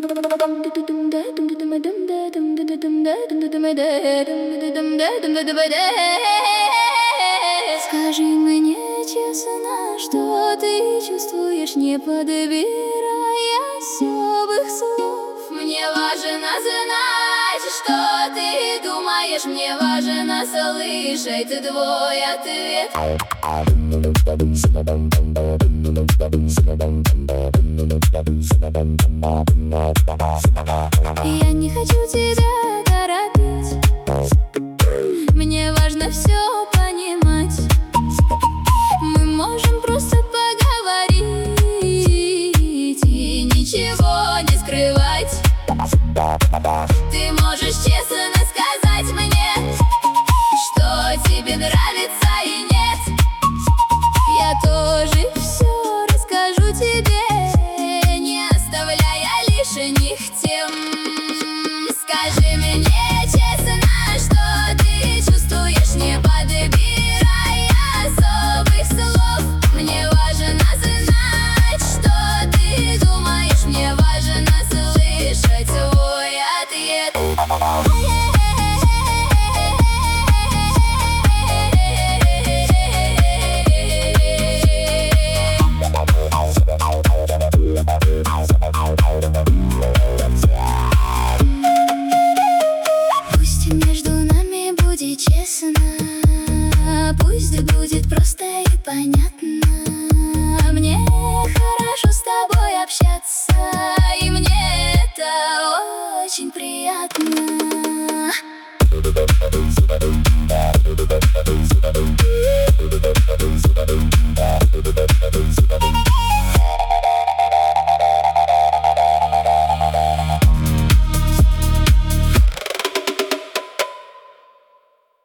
Скажи мне честно, что ты чувствуешь, не подбирая особых слов. Мне важно знать, что ты думаешь, мне важно слышать твой ответ. Я не хочу тебя торопить, мне важно все понимать. Мы можем просто поговорить и ничего не скрывать. Ты можешь честно сказать мне, что тебе нравится и нет. Я тоже все расскажу тебе, не оставляя лишних тем. Скажи мне честно, что ты чувствуешь, не подбирая особых слов. Мне важно знать, что ты думаешь, мне важно слышать твой ответ. Пусть между нами будет честно, пусть будет просто и понятно. Мне хорошо с тобой общаться, и мне это очень приятно.